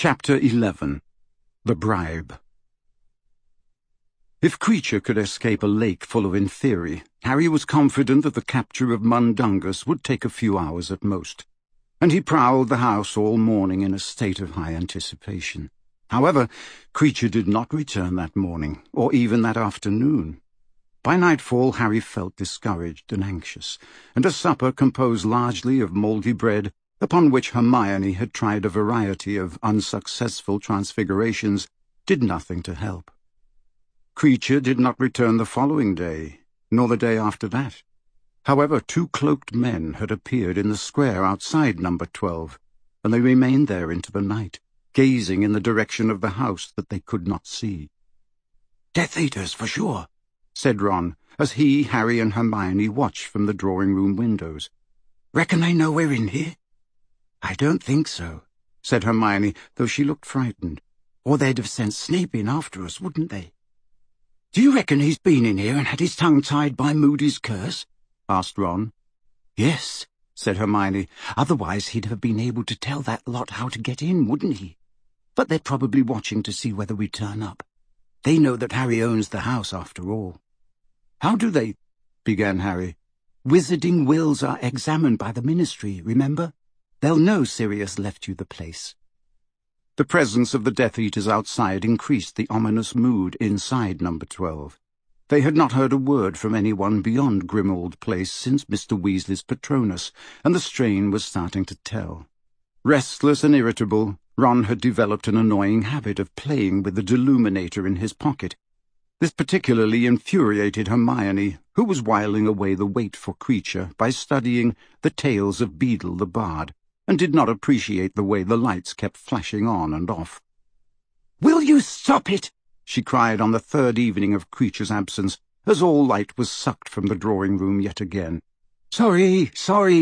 Chapter 11. The Bribe. If Kreacher could escape a lake full of Inferi, Harry was confident that the capture of Mundungus would take a few hours at most, and he prowled the house all morning in a state of high anticipation. However, Kreacher did not return that morning, or even that afternoon. By nightfall, Harry felt discouraged and anxious, and a supper composed largely of mouldy bread, upon which Hermione had tried a variety of unsuccessful transfigurations, did nothing to help. Kreacher did not return the following day, nor the day after that. However, 2 cloaked men had appeared in the square outside number 12, and they remained there into the night, gazing in the direction of the house that they could not see. "Death Eaters, for sure," said Ron, as he, Harry, and Hermione watched from the drawing-room windows. "Reckon they know we're in here?" "I don't think so," said Hermione, though she looked frightened. "Or they'd have sent Snape in after us, wouldn't they?" "Do you reckon he's been in here and had his tongue tied by Moody's curse?" asked Ron. "Yes," said Hermione. "Otherwise he'd have been able to tell that lot how to get in, wouldn't he? But they're probably watching to see whether we turn up. They know that Harry owns the house, after all." "How do they—" began Harry. "Wizarding wills are examined by the Ministry, remember? They'll know Sirius left you the place." The presence of the Death Eaters outside increased the ominous mood inside number 12. They had not heard a word from anyone beyond Grimmauld Place since Mr. Weasley's Patronus, and the strain was starting to tell. Restless and irritable, Ron had developed an annoying habit of playing with the Deluminator in his pocket. This particularly infuriated Hermione, who was whiling away the wait for Kreacher by studying the Tales of Beedle the Bard, and did not appreciate the way the lights kept flashing on and off. "Will you stop it?" she cried on the 3rd evening of Kreacher's absence, as all light was sucked from the drawing-room yet again. Sorry,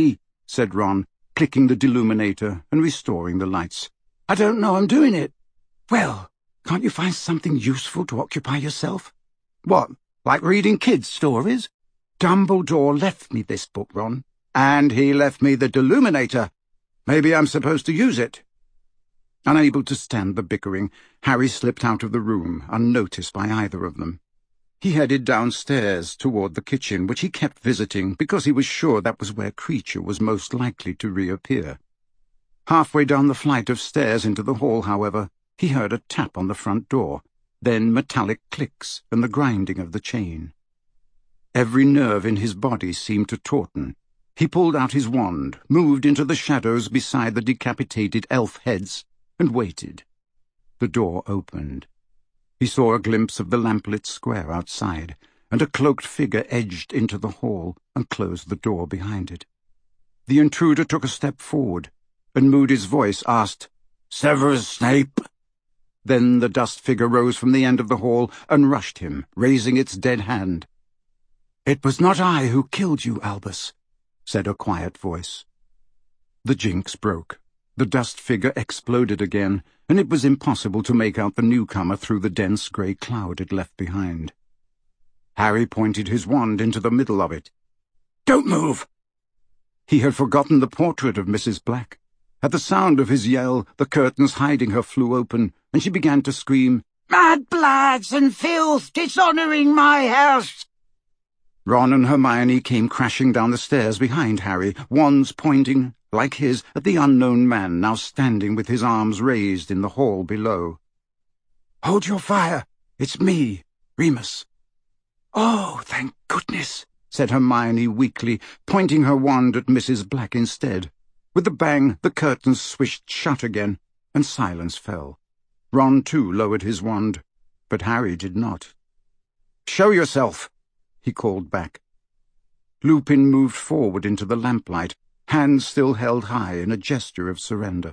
said Ron, clicking the Deluminator and restoring the lights. "I don't know I'm doing it." "Well, can't you find something useful to occupy yourself?" "What, like reading kids' stories?" "Dumbledore left me this book, Ron. And he left me the Deluminator. Maybe I'm supposed to use it." Unable to stand the bickering, Harry slipped out of the room, unnoticed by either of them. He headed downstairs toward the kitchen, which he kept visiting because he was sure that was where Kreacher was most likely to reappear. Halfway down the flight of stairs into the hall, however, he heard a tap on the front door, then metallic clicks and the grinding of the chain. Every nerve in his body seemed to tauten. He pulled out his wand, moved into the shadows beside the decapitated elf heads, and waited. The door opened. He saw a glimpse of the lamplit square outside, and a cloaked figure edged into the hall and closed the door behind it. The intruder took a step forward, and Moody's voice asked, "Severus Snape?" Then the dust figure rose from the end of the hall and rushed him, raising its dead hand. "It was not I who killed you, Albus," said a quiet voice. The jinx broke. The dust figure exploded again, and it was impossible to make out the newcomer through the dense grey cloud it left behind. Harry pointed his wand into the middle of it. "Don't move!" He had forgotten the portrait of Mrs. Black. At the sound of his yell, the curtains hiding her flew open, and she began to scream, "Mad bloods and filth, dishonouring my house!" Ron and Hermione came crashing down the stairs behind Harry, wands pointing, like his, at the unknown man now standing with his arms raised in the hall below. "Hold your fire! It's me, Remus." "Oh, thank goodness," said Hermione weakly, pointing her wand at Mrs. Black instead. With a bang, the curtains swished shut again, and silence fell. Ron, too, lowered his wand, but Harry did not. "Show yourself!" he called back. Lupin moved forward into the lamplight, hands still held high in a gesture of surrender.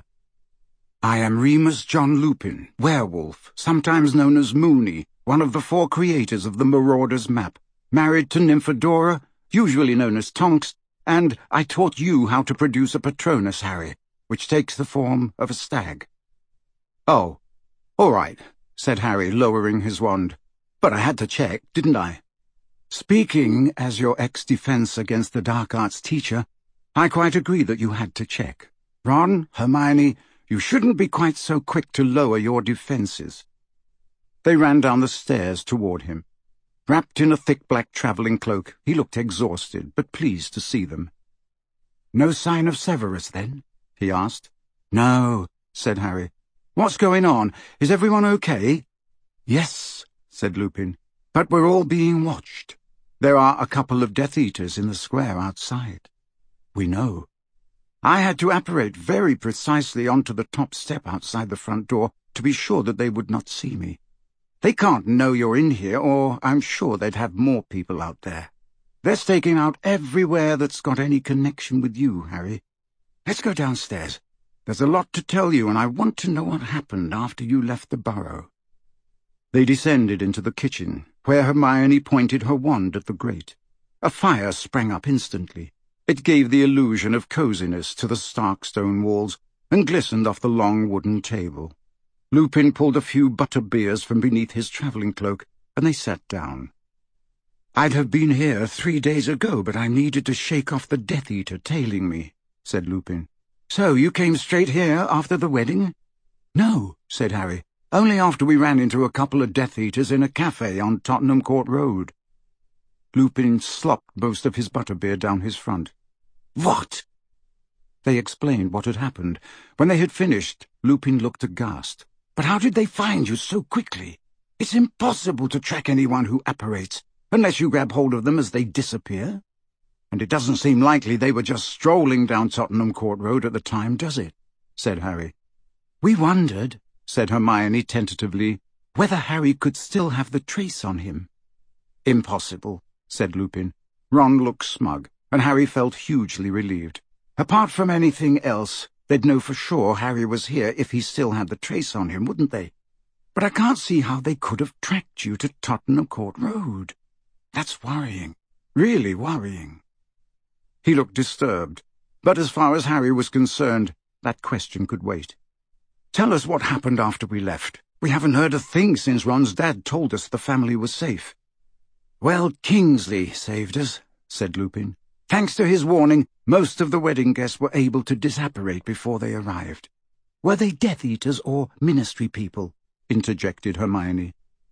"I am Remus John Lupin, werewolf, sometimes known as Moony, one of the 4 creators of the Marauders map, married to Nymphadora, usually known as Tonks, and I taught you how to produce a Patronus, Harry, which takes the form of a stag." "Oh, all right," said Harry, lowering his wand. "But I had to check, didn't I?" "Speaking as your ex-defense against the dark arts teacher, I quite agree that you had to check. Ron, Hermione, You shouldn't be quite so quick to lower your defences." They ran down the stairs toward him. Wrapped in a thick black travelling cloak, he looked exhausted, but pleased to see them. "No sign of Severus, then?" he asked. "No," said Harry. "What's going on? Is everyone okay?" "Yes," said Lupin, "but we're all being watched. There are a couple of Death Eaters in the square outside." "We know. I had to apparate very precisely onto the top step outside the front door to be sure that they would not see me. They can't know you're in here, or I'm sure they'd have more people out there. They're staking out everywhere that's got any connection with you, Harry. Let's go downstairs. There's a lot to tell you, and I want to know what happened after you left the burrow." They descended into the kitchen, where Hermione pointed her wand at the grate. A fire sprang up instantly. It gave the illusion of coziness to the stark stone walls and glistened off the long wooden table. Lupin pulled a few butterbeers from beneath his travelling cloak, and they sat down. "I'd have been here 3 days ago, but I needed to shake off the Death Eater tailing me," said Lupin. "So you came straight here after the wedding?" "No," said Harry. "Only after we ran into a couple of Death Eaters in a cafe on Tottenham Court Road." Lupin slopped most of his butterbeer down his front. "What?" They explained what had happened. When they had finished, Lupin looked aghast. "But how did they find you so quickly? It's impossible to track anyone who apparates, unless you grab hold of them as they disappear. And it doesn't seem likely they were just strolling down Tottenham Court Road at the time, does it?" said Harry. "We wondered," said Hermione tentatively, "whether Harry could still have the trace on him." "Impossible," said Lupin. Ron looked smug, and Harry felt hugely relieved. Apart from anything else, they'd know for sure Harry was here if he still had the trace on him, wouldn't they? "But I can't see how they could have tracked you to Tottenham Court Road. That's worrying, really worrying." He looked disturbed, but as far as Harry was concerned, that question could wait. "Tell us what happened after we left. We haven't heard a thing since Ron's dad told us the family was safe." "Well, Kingsley saved us," said Lupin. "Thanks to his warning, most of the wedding guests were able to disapparate before they arrived." "Were they Death Eaters or Ministry people?" interjected Hermione.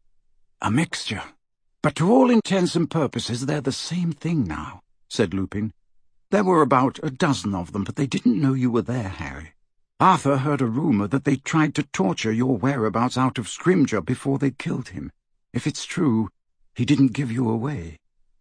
"A mixture. But to all intents and purposes they're the same thing now," said Lupin. "There were about a dozen of them, but they didn't know you were there, Harry. Arthur heard a rumour that they tried to torture your whereabouts out of Scrimgeour before they killed him. If it's true, he didn't give you away."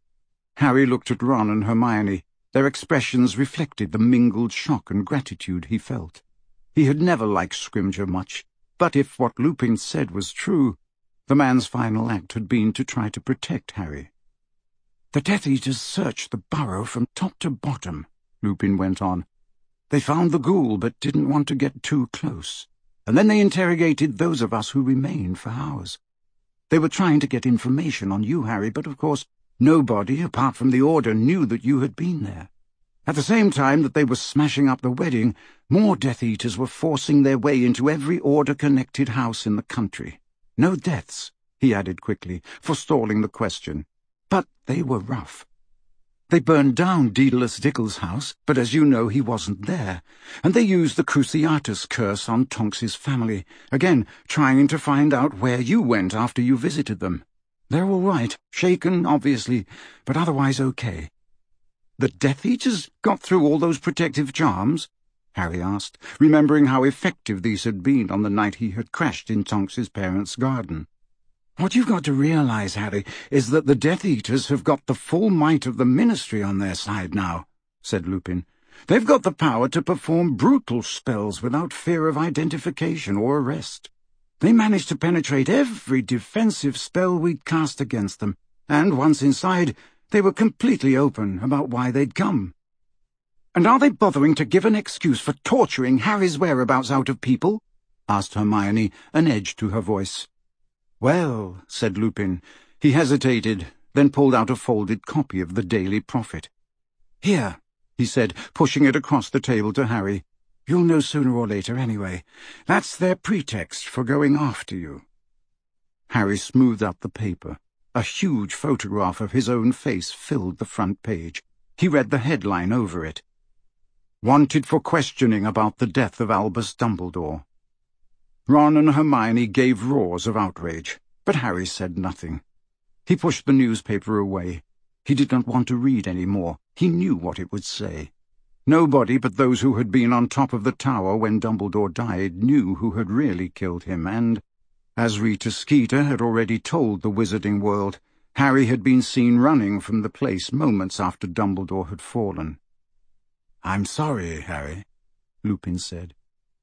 Harry looked at Ron and Hermione. Their expressions reflected the mingled shock and gratitude he felt. He had never liked Scrimgeour much, but if what Lupin said was true, the man's final act had been to try to protect Harry. "The Death Eaters searched the burrow from top to bottom," Lupin went on. "They found the ghoul, but didn't want to get too close. And then they interrogated those of us who remained for hours. They were trying to get information on you, Harry, but of course nobody, apart from the Order, knew that you had been there. At the same time that they were smashing up the wedding, more Death Eaters were forcing their way into every Order-connected house in the country. No deaths," he added quickly, forestalling the question. "But they were rough. They burned down Daedalus Diggle's house, but as you know he wasn't there, and they used the Cruciatus curse on Tonks's family, again trying to find out where you went after you visited them. They're all right, shaken, obviously, but otherwise okay." "The Death Eaters got through all those protective charms?" Harry asked, remembering how effective these had been on the night he had crashed in Tonks's parents' garden. "What you've got to realize, Harry, is that the Death Eaters have got the full might of the Ministry on their side now," said Lupin. "They've got the power to perform brutal spells without fear of identification or arrest. They managed to penetrate every defensive spell we'd cast against them, and once inside, they were completely open about why they'd come." "And are they bothering to give an excuse for torturing Harry's whereabouts out of people?" asked Hermione, an edge to her voice. "Well," said Lupin. He hesitated, then pulled out a folded copy of the Daily Prophet. "Here," he said, pushing it across the table to Harry. "You'll know sooner or later anyway. That's their pretext for going after you." Harry smoothed out the paper. A huge photograph of his own face filled the front page. He read the headline over it. wanted for questioning about the death of Albus Dumbledore. Ron and Hermione gave roars of outrage, but Harry said nothing. He pushed the newspaper away. He did not want to read any more. He knew what it would say. Nobody but those who had been on top of the tower when Dumbledore died knew who had really killed him, and, as Rita Skeeter had already told the Wizarding World, Harry had been seen running from the place moments after Dumbledore had fallen. "I'm sorry, Harry," Lupin said.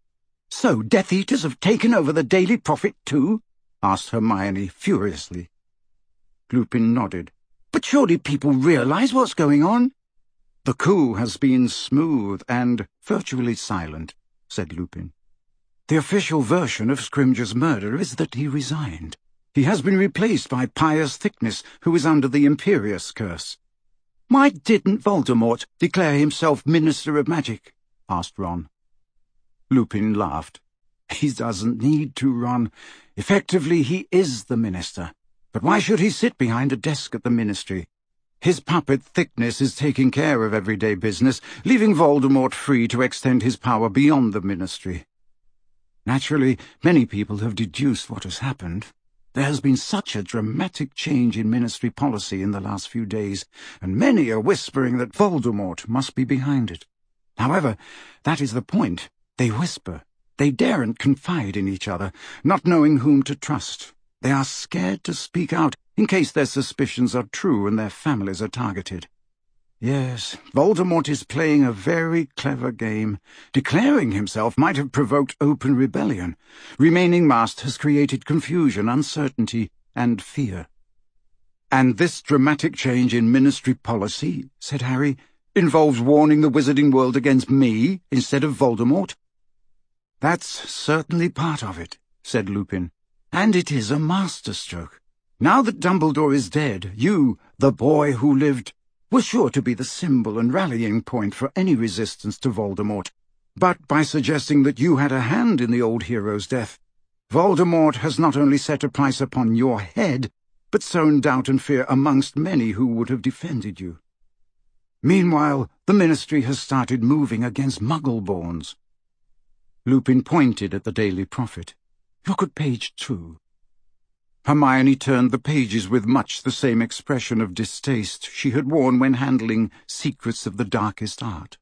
"So Death Eaters have taken over the Daily Prophet too?" asked Hermione furiously. Lupin nodded. "But surely people realize what's going on?" "The coup has been smooth and virtually silent," said Lupin. "The official version of Scrimgeour's murder is that he resigned. He has been replaced by Pius Thickness, who is under the Imperius curse." "Why didn't Voldemort declare himself Minister of Magic?" asked Ron. Lupin laughed. "He doesn't need to, Ron. Effectively, he is the Minister. But why should he sit behind a desk at the Ministry? His puppet Thickness is taking care of everyday business, leaving Voldemort free to extend his power beyond the Ministry. Naturally, many people have deduced what has happened. There has been such a dramatic change in Ministry policy in the last few days, and many are whispering that Voldemort must be behind it. However, that is the point. They whisper. They daren't confide in each other, not knowing whom to trust. They are scared to speak out in case their suspicions are true and their families are targeted. Yes, Voldemort is playing a very clever game. Declaring himself might have provoked open rebellion. Remaining masked has created confusion, uncertainty, and fear." "And this dramatic change in Ministry policy," said Harry, "involves warning the Wizarding World against me instead of Voldemort?" "That's certainly part of it," said Lupin. "And it is a masterstroke. Now that Dumbledore is dead, you, the boy who lived, were sure to be the symbol and rallying point for any resistance to Voldemort. But by suggesting that you had a hand in the old hero's death, Voldemort has not only set a price upon your head, but sown doubt and fear amongst many who would have defended you. Meanwhile, the Ministry has started moving against Muggle-borns." Lupin pointed at the Daily Prophet. "Look at page 2. Hermione turned the pages with much the same expression of distaste she had worn when handling Secrets of the Darkest Art.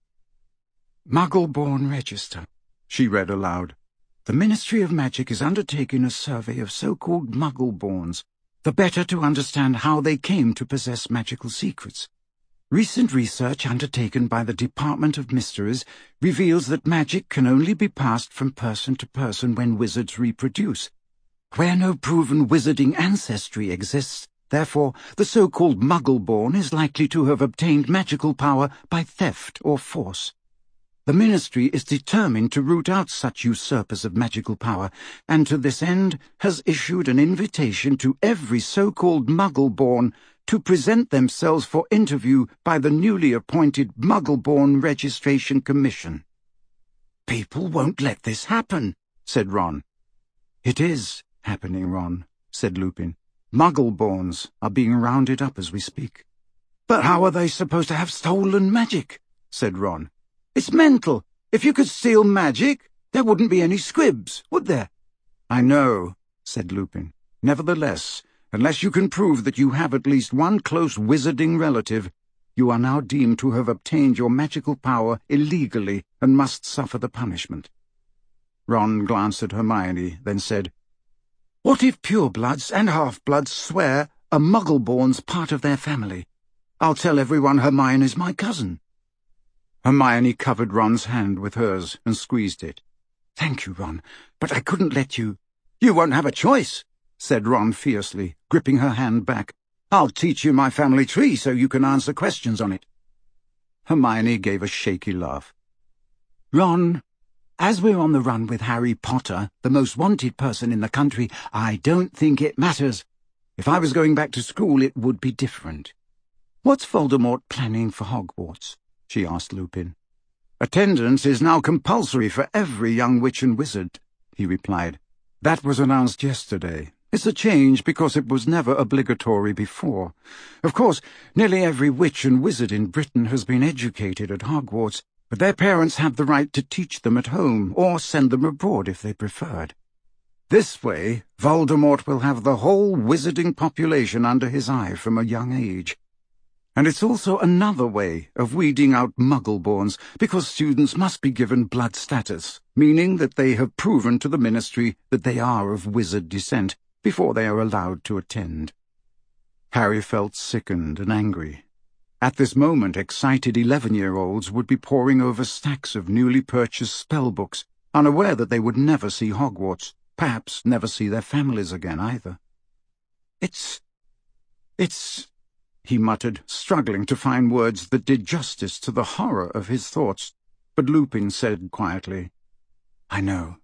"Muggle-born Register," she read aloud. "The Ministry of Magic is undertaking a survey of so-called Muggle-borns, the better to understand how they came to possess magical secrets. Recent research undertaken by the Department of Mysteries reveals that magic can only be passed from person to person when wizards reproduce. Where no proven wizarding ancestry exists, therefore, the so-called Muggle-born is likely to have obtained magical power by theft or force. The Ministry is determined to root out such usurpers of magical power, and to this end has issued an invitation to every so-called Muggle-born to present themselves for interview by the newly appointed Muggle-born Registration Commission." "People won't let this happen," said Ron. "It is happening, Ron," said Lupin. "Muggle-borns are being rounded up as we speak." "But how are they supposed to have stolen magic?" said Ron. "It's mental. If you could steal magic, there wouldn't be any squibs, would there?" "I know," said Lupin. "Nevertheless, unless you can prove that you have at least one close wizarding relative, you are now deemed to have obtained your magical power illegally and must suffer the punishment." Ron glanced at Hermione, then said, "What if purebloods and half-bloods swear a Muggle-born's part of their family? I'll tell everyone Hermione's my cousin." Hermione covered Ron's hand with hers and squeezed it. "Thank you, Ron, but I couldn't let you—" "You won't have a choice," said Ron fiercely, gripping her hand back. "I'll teach you my family tree so you can answer questions on it." Hermione gave a shaky laugh. "Ron, as we're on the run with Harry Potter, the most wanted person in the country, I don't think it matters. If I was going back to school, it would be different. What's Voldemort planning for Hogwarts?" she asked Lupin. "Attendance is now compulsory for every young witch and wizard," he replied. "That was announced yesterday. It's a change because it was never obligatory before. Of course, nearly every witch and wizard in Britain has been educated at Hogwarts, but their parents had the right to teach them at home or send them abroad if they preferred. This way, Voldemort will have the whole wizarding population under his eye from a young age. And it's also another way of weeding out Muggle-borns, because students must be given blood status, meaning that they have proven to the Ministry that they are of wizard descent before they are allowed to attend. Harry felt sickened and angry. At this moment, excited 11-year-olds would be poring over stacks of newly purchased spellbooks, unaware that they would never see Hogwarts, perhaps never see their families again either. It's... he muttered, struggling to find words that did justice to the horror of his thoughts, but Lupin said quietly, "I know."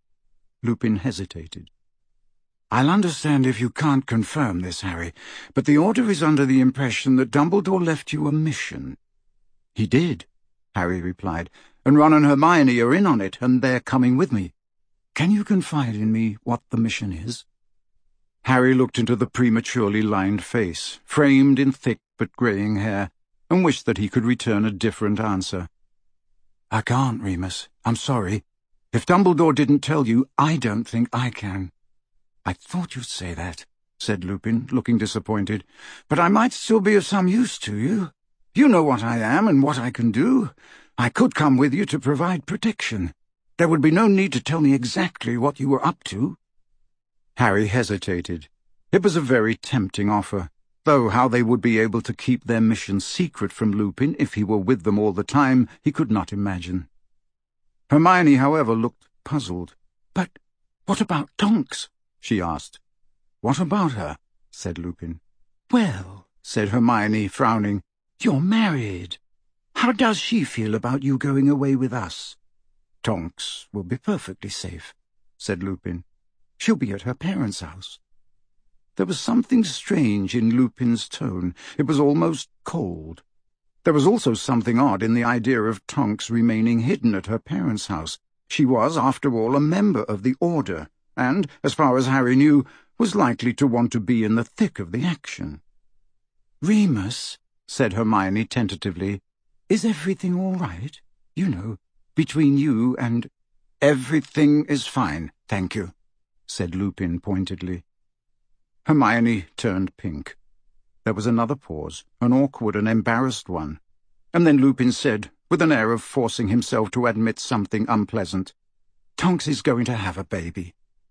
Lupin hesitated. "I'll understand if you can't confirm this, Harry, but the Order is under the impression that Dumbledore left you a mission." "He did," Harry replied, "and Ron and Hermione are in on it, and they're coming with me. Can you confide in me what the mission is?" Harry looked into the prematurely lined face, framed in thick but greying hair, and wished that he could return a different answer. "I can't, Remus. I'm sorry. If Dumbledore didn't tell you, I don't think I can." "I thought you'd say that," said Lupin, looking disappointed. "But I might still be of some use to you. You know what I am and what I can do. I could come with you to provide protection. There would be no need to tell me exactly what you were up to." Harry hesitated. It was a very tempting offer, though how they would be able to keep their mission secret from Lupin if he were with them all the time he could not imagine. Hermione, however, looked puzzled. "But what about Tonks?" she asked. "What about her?" said Lupin. "Well," said Hermione, frowning, "you're married. How does she feel about you going away with us?" "Tonks will be perfectly safe," said Lupin. "She'll be at her parents' house." There was something strange in Lupin's tone. It was almost cold. There was also something odd in the idea of Tonks remaining hidden at her parents' house. She was, after all, a member of the Order, and, as far as Harry knew, was likely to want to be in the thick of the action. "Remus," said Hermione tentatively, "is everything all right? You know, between you and—" "Everything is fine, thank you," said Lupin pointedly. Hermione turned pink. There was another pause, an awkward and embarrassed one, and then Lupin said, with an air of forcing himself to admit something unpleasant, "Tonks is going to have a baby."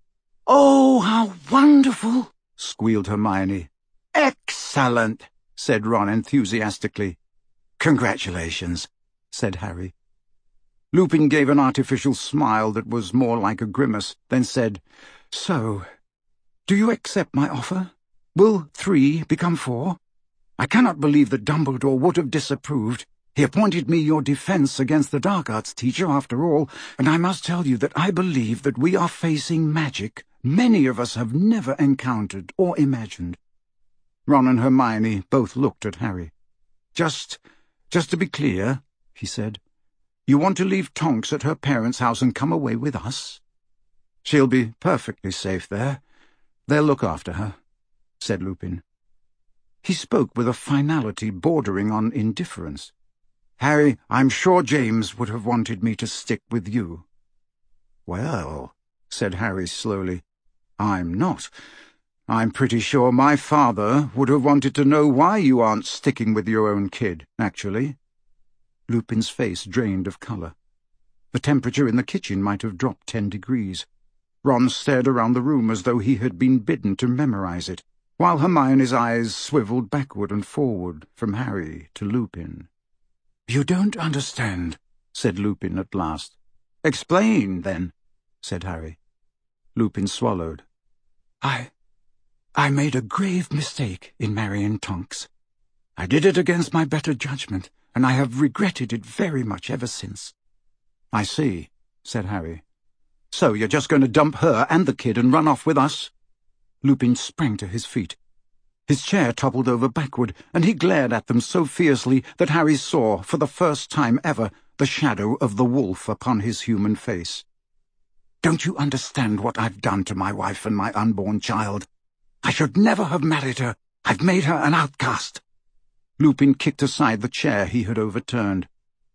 "Oh, how wonderful!" squealed Hermione. "Excellent!" said Ron enthusiastically. "Congratulations," said Harry. Lupin gave an artificial smile that was more like a grimace, then said, "So, do you accept my offer? Will 3 become 4? I cannot believe that Dumbledore would have disapproved. He appointed me your defense against the dark arts teacher, after all, and I must tell you that I believe that we are facing magic many of us have never encountered or imagined." Ron and Hermione both looked at Harry. Just to be clear," he said, "you want to leave Tonks at her parents' house and come away with us?" "She'll be perfectly safe there. They'll look after her," said Lupin. He spoke with a finality bordering on indifference. "Harry, I'm sure James would have wanted me to stick with you." "Well," said Harry slowly, "I'm not. I'm pretty sure my father would have wanted to know why you aren't sticking with your own kid, actually." Lupin's face drained of colour. The temperature in the kitchen might have dropped 10 degrees. Ron stared around the room as though he had been bidden to memorize it, while Hermione's eyes swivelled backward and forward from Harry to Lupin. "You don't understand," said Lupin at last. "Explain, then," said Harry. Lupin swallowed. I made a grave mistake in marrying Tonks. I did it against my better judgment, and I have regretted it very much ever since." "I see," said Harry. "So you're just going to dump her and the kid and run off with us?" Lupin sprang to his feet. His chair toppled over backward, and he glared at them so fiercely that Harry saw, for the first time ever, the shadow of the wolf upon his human face. "Don't you understand what I've done to my wife and my unborn child? I should never have married her. I've made her an outcast." Lupin kicked aside the chair he had overturned.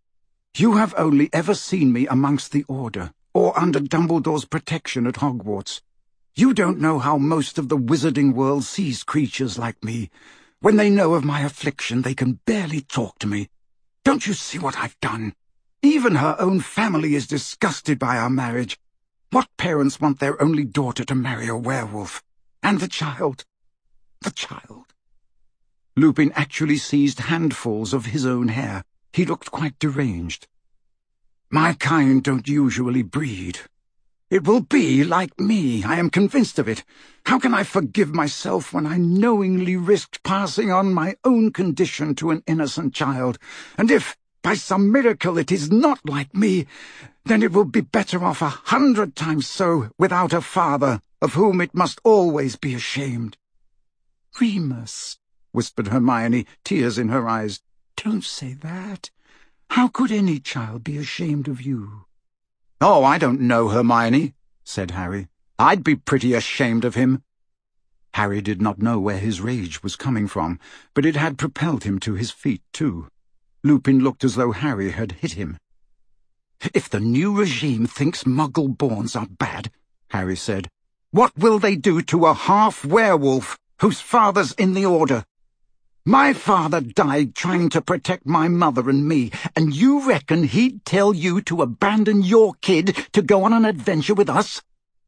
You have only ever seen me amongst the Order, or under Dumbledore's protection at Hogwarts. You don't know how most of the wizarding world sees creatures like me. When they know of my affliction, they can barely talk to me. Don't you see what I've done? Even her own family is disgusted by our marriage. What parents want their only daughter to marry a werewolf? And the child? The child? Lupin actually seized handfuls of his own hair. He looked quite deranged. My kind don't usually breed. It will be like me, I am convinced of it. How can I forgive myself when I knowingly risked passing on my own condition to an innocent child? And if, by some miracle, it is not like me, then it will be better off 100 times so without a father, of whom it must always be ashamed. Remus, whispered Hermione, tears in her eyes, don't say that. How could any child be ashamed of you? Oh, I don't know, Hermione, said Harry. I'd be pretty ashamed of him. Harry did not know where his rage was coming from, but it had propelled him to his feet, too. Lupin looked as though Harry had hit him. If the new regime thinks Muggle-borns are bad, Harry said, what will they do to a half-werewolf whose father's in the Order? My father died trying to protect my mother and me, and you reckon he'd tell you to abandon your kid to go on an adventure with us?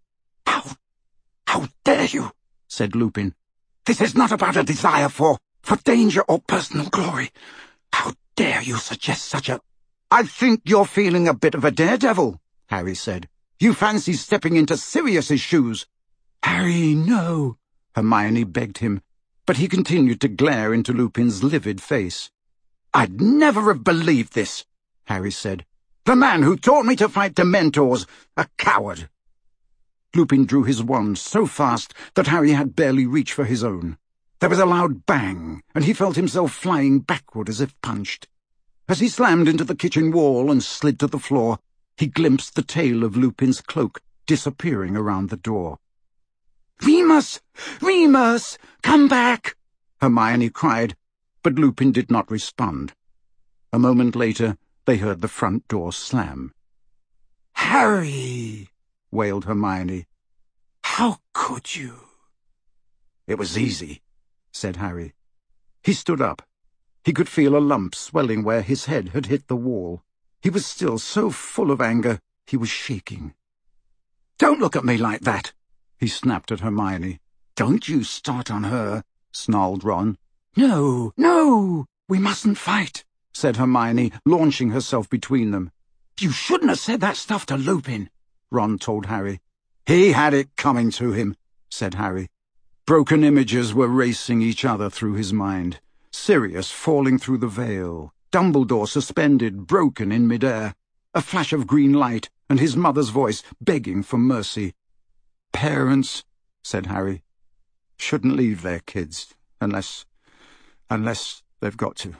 How dare you, said Lupin. This is not about a desire for danger or personal glory. How dare you suggest such a— I think you're feeling a bit of a daredevil, Harry said. You fancy stepping into Sirius's shoes. Harry, no, Hermione begged him. But he continued to glare into Lupin's livid face. I'd never have believed this, Harry said. The man who taught me to fight Dementors, a coward. Lupin drew his wand so fast that Harry had barely reach for his own. There was a loud bang, and he felt himself flying backward as if punched. As he slammed into the kitchen wall and slid to the floor, he glimpsed the tail of Lupin's cloak disappearing around the door. Remus! Remus! Come back! Hermione cried, but Lupin did not respond. A moment later, they heard the front door slam. Harry! Wailed Hermione. How could you? It was easy, said Harry. He stood up. He could feel a lump swelling where his head had hit the wall. He was still so full of anger, he was shaking. Don't look at me like that, he snapped at Hermione. Don't you start on her, snarled Ron. No, no, we mustn't fight, said Hermione, launching herself between them. You shouldn't have said that stuff to Lupin, Ron told Harry. He had it coming to him, said Harry. Broken images were racing each other through his mind. Sirius falling through the veil, Dumbledore suspended, broken in midair, a flash of green light, and his mother's voice begging for mercy. Parents, said Harry, shouldn't leave their kids unless they've got to.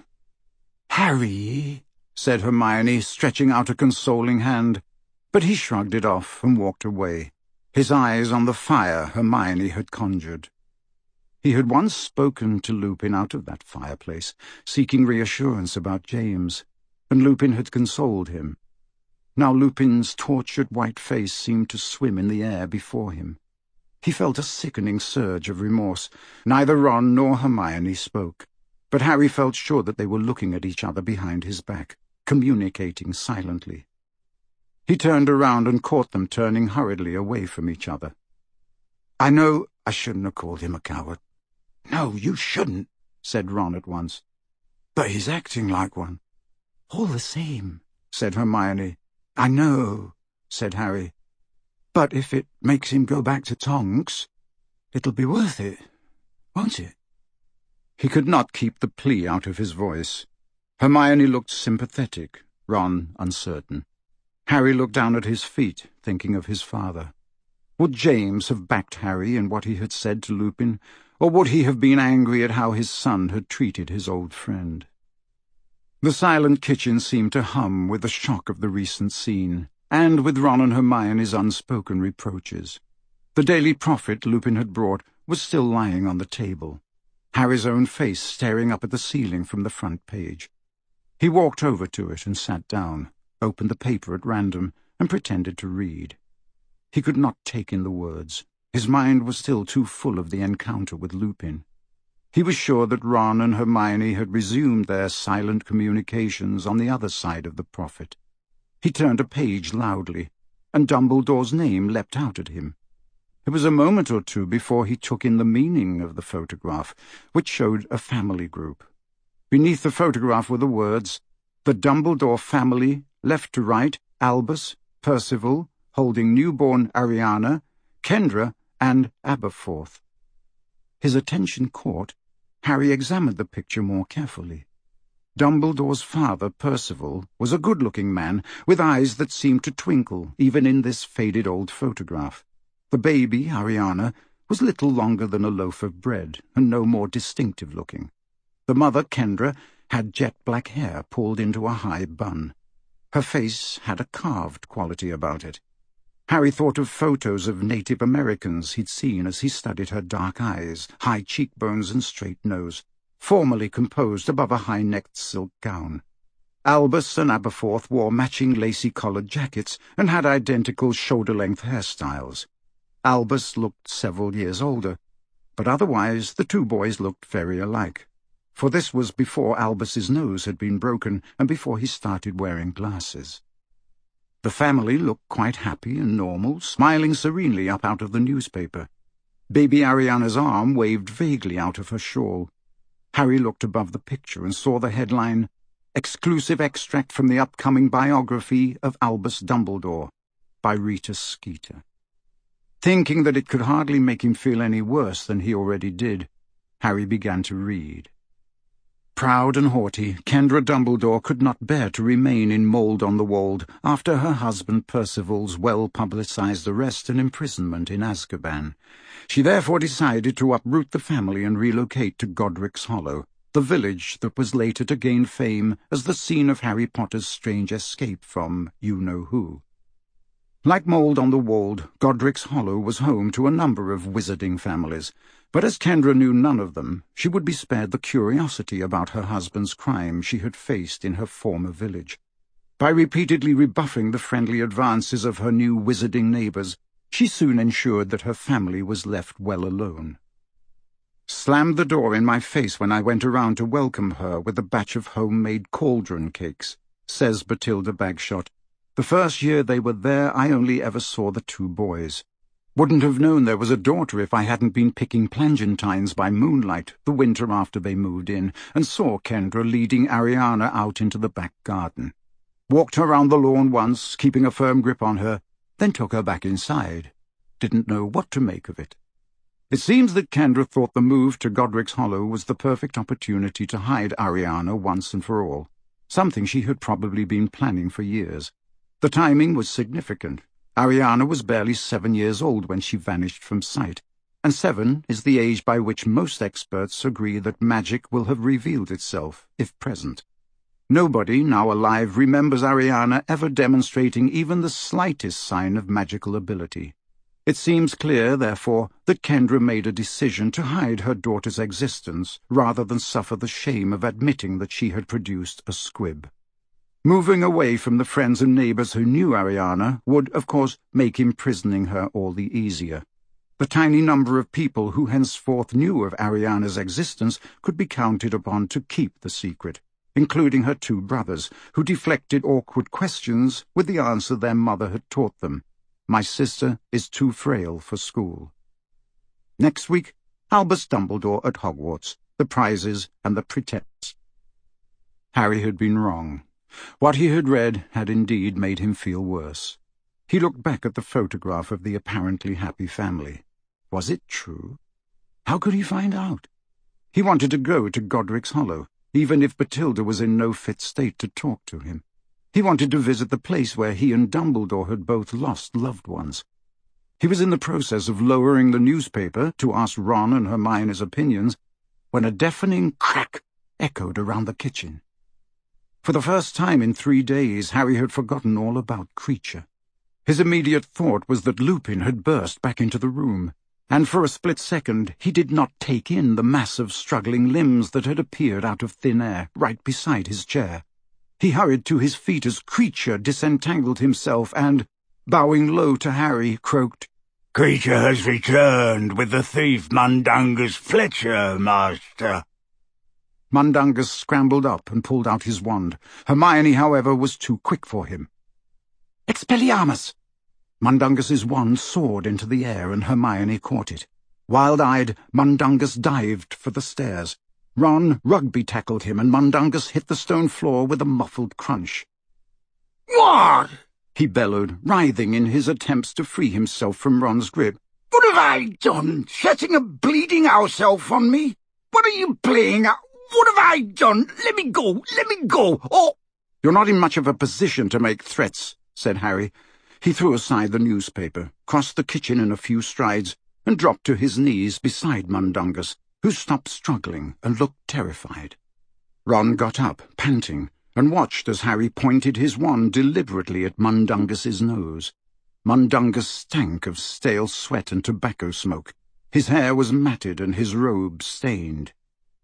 Harry, said Hermione, stretching out a consoling hand, but he shrugged it off and walked away, his eyes on the fire Hermione had conjured. He had once spoken to Lupin out of that fireplace, seeking reassurance about James, and Lupin had consoled him. Now Lupin's tortured white face seemed to swim in the air before him. He felt a sickening surge of remorse. Neither Ron nor Hermione spoke, but Harry felt sure that they were looking at each other behind his back, communicating silently. He turned around and caught them turning hurriedly away from each other. I know I shouldn't have called him a coward. No, you shouldn't, said Ron at once. But he's acting like one. All the same, said Hermione. I know, said Harry. But if it makes him go back to Tonks, it'll be worth it, won't it? He could not keep the plea out of his voice. Hermione looked sympathetic, Ron uncertain. Harry looked down at his feet, thinking of his father. Would James have backed Harry in what he had said to Lupin, or would he have been angry at how his son had treated his old friend? The silent kitchen seemed to hum with the shock of the recent scene, and with Ron and Hermione's unspoken reproaches. The Daily Prophet Lupin had brought was still lying on the table, Harry's own face staring up at the ceiling from the front page. He walked over to it and sat down, opened the paper at random, and pretended to read. He could not take in the words. His mind was still too full of the encounter with Lupin. He was sure that Ron and Hermione had resumed their silent communications on the other side of the Prophet. He turned a page loudly, and Dumbledore's name leapt out at him. It was a moment or two before he took in the meaning of the photograph, which showed a family group. Beneath the photograph were the words, "The Dumbledore family, left to right, Albus, Percival, holding newborn Ariana, Kendra, and Aberforth." His attention caught, Harry examined the picture more carefully. Dumbledore's father, Percival, was a good-looking man, with eyes that seemed to twinkle, even in this faded old photograph. The baby, Ariana, was little longer than a loaf of bread, and no more distinctive-looking. The mother, Kendra, had jet-black hair pulled into a high bun. Her face had a carved quality about it. Harry thought of photos of Native Americans he'd seen as he studied her dark eyes, high cheekbones and straight nose, formally composed above a high-necked silk gown. Albus and Aberforth wore matching lacy-collared jackets and had identical shoulder-length hairstyles. Albus looked several years older, but otherwise the two boys looked very alike, for this was before Albus's nose had been broken and before he started wearing glasses. The family looked quite happy and normal, smiling serenely up out of the newspaper. Baby Ariana's arm waved vaguely out of her shawl. Harry looked above the picture and saw the headline, "Exclusive extract from the upcoming biography of Albus Dumbledore," by Rita Skeeter. Thinking that it could hardly make him feel any worse than he already did, Harry began to read. Proud and haughty, Kendra Dumbledore could not bear to remain in Mold-on-the-Wold after her husband Percival's well-publicized arrest and imprisonment in Azkaban. She therefore decided to uproot the family and relocate to Godric's Hollow, the village that was later to gain fame as the scene of Harry Potter's strange escape from you-know-who. Like Mold-on-the-Wold, Godric's Hollow was home to a number of wizarding families, but as Kendra knew none of them, she would be spared the curiosity about her husband's crime she had faced in her former village. By repeatedly rebuffing the friendly advances of her new wizarding neighbours, she soon ensured that her family was left well alone. "Slammed the door in my face when I went around to welcome her with a batch of homemade cauldron cakes," says Bathilda Bagshot. "The first year they were there, I only ever saw the two boys. Wouldn't have known there was a daughter if I hadn't been picking plangontines by moonlight the winter after they moved in, and saw Kendra leading Ariana out into the back garden. Walked her round the lawn once, keeping a firm grip on her, then took her back inside. Didn't know what to make of it." It seems that Kendra thought the move to Godric's Hollow was the perfect opportunity to hide Ariana once and for all, something she had probably been planning for years. The timing was significant. Ariana was barely 7 years old when she vanished from sight, and 7 is the age by which most experts agree that magic will have revealed itself, if present. Nobody, now alive, remembers Ariana ever demonstrating even the slightest sign of magical ability. It seems clear, therefore, that Kendra made a decision to hide her daughter's existence rather than suffer the shame of admitting that she had produced a squib. Moving away from the friends and neighbours who knew Ariana would, of course, make imprisoning her all the easier. The tiny number of people who henceforth knew of Ariana's existence could be counted upon to keep the secret, including her 2 brothers, who deflected awkward questions with the answer their mother had taught them: "My sister is too frail for school." Next week, Albus Dumbledore at Hogwarts, the prizes and the pretense. Harry had been wrong. What he had read had indeed made him feel worse. He looked back at the photograph of the apparently happy family. Was it true? How could he find out? He wanted to go to Godric's Hollow, even if Bathilda was in no fit state to talk to him. He wanted to visit the place where he and Dumbledore had both lost loved ones. He was in the process of lowering the newspaper to ask Ron and Hermione's opinions when a deafening crack echoed around the kitchen. For the first time in 3 days, Harry had forgotten all about Kreacher. His immediate thought was that Lupin had burst back into the room, and for a split second he did not take in the mass of struggling limbs that had appeared out of thin air right beside his chair. He hurried to his feet as Kreacher disentangled himself and, bowing low to Harry, croaked, "Kreacher has returned with the thief Mundungus Fletcher, Master." Mundungus scrambled up and pulled out his wand. Hermione, however, was too quick for him. "Expelliarmus!" Mundungus's wand soared into the air, and Hermione caught it. Wild-eyed, Mundungus dived for the stairs. Ron rugby-tackled him, and Mundungus hit the stone floor with a muffled crunch. "What?" he bellowed, writhing in his attempts to free himself from Ron's grip. "What have I done? Setting a bleeding house elf on me? What are you playing at? What have I done? Let me go! Let me go! Oh!" "You're not in much of a position to make threats," said Harry. He threw aside the newspaper, crossed the kitchen in a few strides, and dropped to his knees beside Mundungus, who stopped struggling and looked terrified. Ron got up, panting, and watched as Harry pointed his wand deliberately at Mundungus's nose. Mundungus stank of stale sweat and tobacco smoke. His hair was matted and his robe stained.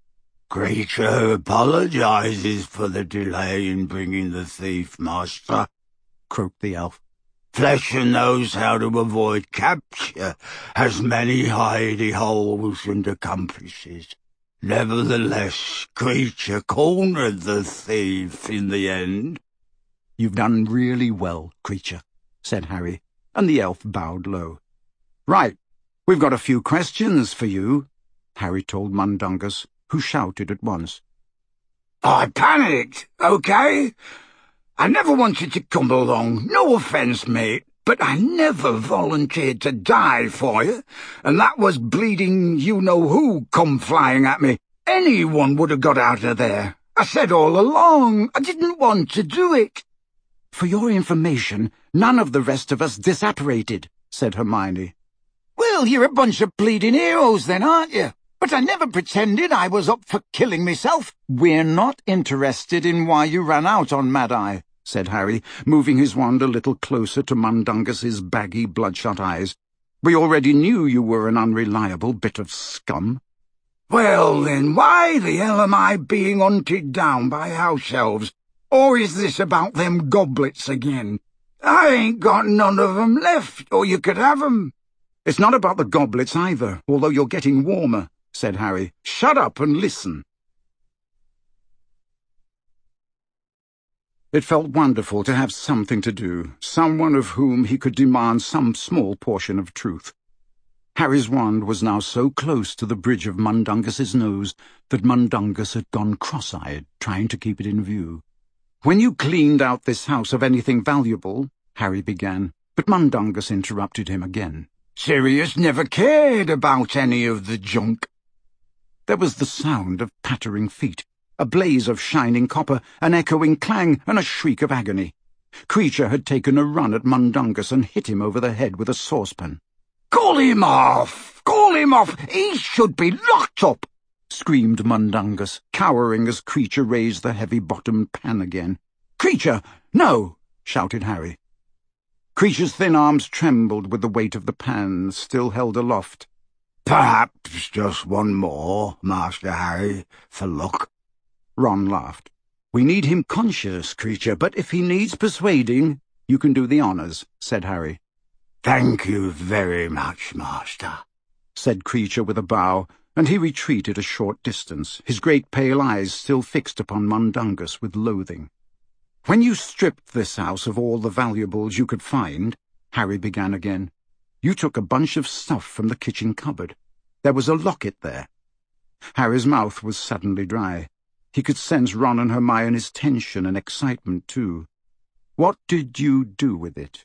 "Kreacher apologizes for the delay in bringing the thief, Master," croaked the elf. "Fletcher knows how to avoid capture, has many hidey holes and accomplices. Nevertheless, Kreacher cornered the thief in the end." "You've done really well, Kreacher," said Harry, and the elf bowed low. "Right, we've got a few questions for you," Harry told Mundungus, who shouted at once. "I panicked, okay? I never wanted to come along, no offence, mate, but I never volunteered to die for you, and that was bleeding you-know-who come flying at me. Anyone would have got out of there. I said all along, I didn't want to do it." "For your information, none of the rest of us disapparated," said Hermione. "Well, you're a bunch of bleeding heroes then, aren't you? But I never pretended I was up for killing myself." "We're not interested in why you ran out on Mad-Eye," said Harry, moving his wand a little closer to Mundungus's baggy, bloodshot eyes. "We already knew you were an unreliable bit of scum." "Well, then, why the hell am I being hunted down by house elves? Or is this about them goblets again? I ain't got none of 'em left, or you could have 'em." "It's not about the goblets either, although you're getting warmer," said Harry. "Shut up and listen." It felt wonderful to have something to do, someone of whom he could demand some small portion of truth. Harry's wand was now so close to the bridge of Mundungus's nose that Mundungus had gone cross-eyed, trying to keep it in view. "When you cleaned out this house of anything valuable," Harry began, but Mundungus interrupted him again. "Sirius never cared about any of the junk." There was the sound of pattering feet, a blaze of shining copper, an echoing clang, and a shriek of agony. Kreacher had taken a run at Mundungus and hit him over the head with a saucepan. "Call him off! Call him off! He should be locked up!" screamed Mundungus, cowering as Kreacher raised the heavy-bottomed pan again. "Kreacher, no!" shouted Harry. Kreacher's thin arms trembled with the weight of the pan, still held aloft. "Perhaps just one more, Master Harry, for luck." Ron laughed. "We need him conscious, Kreacher, but if he needs persuading, you can do the honours," said Harry. "Thank you very much, Master," said Kreacher with a bow, and he retreated a short distance, his great pale eyes still fixed upon Mundungus with loathing. "When you stripped this house of all the valuables you could find," Harry began again, "you took a bunch of stuff from the kitchen cupboard. There was a locket there." Harry's mouth was suddenly dry. He could sense Ron and Hermione's tension and excitement, too. "What did you do with it?"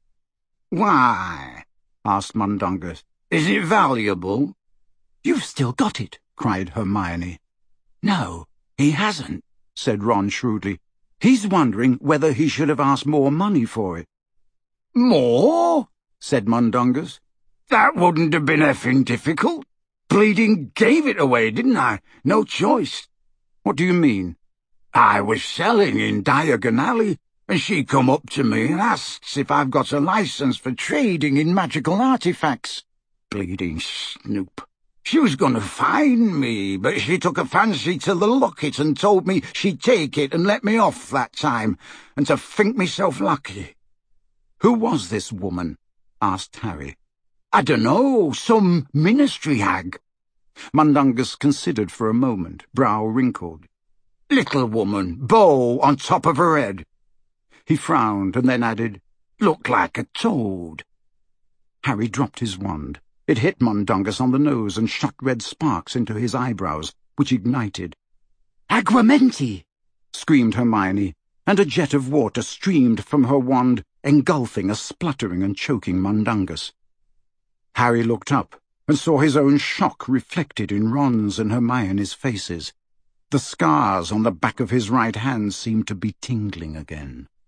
"Why?" asked Mundungus. "Is it valuable?" "You've still got it," cried Hermione. "No, he hasn't," said Ron shrewdly. "He's wondering whether he should have asked more money for it." "More?" said Mundungus. "That wouldn't have been effing difficult. Bleeding gave it away, didn't I? No choice." "What do you mean?" "I was selling in Diagon Alley, and she come up to me and asks if I've got a license for trading in magical artifacts. Bleeding snoop." She was going to fine me, but she took a fancy to the locket and told me she'd take it and let me off that time, and to think myself lucky." "Who was this woman?" asked Harry. "I dunno, some ministry hag." Mundungus considered for a moment, brow wrinkled. "Little woman, bow on top of her head." He frowned and then added, "Looked like a toad." Harry dropped his wand. It hit Mundungus on the nose and shot red sparks into his eyebrows, which ignited. "Aguamenti!" screamed Hermione, and a jet of water streamed from her wand, engulfing a spluttering and choking Mundungus. Harry looked up and saw his own shock reflected in Ron's and Hermione's faces. The scars on the back of his right hand seemed to be tingling again.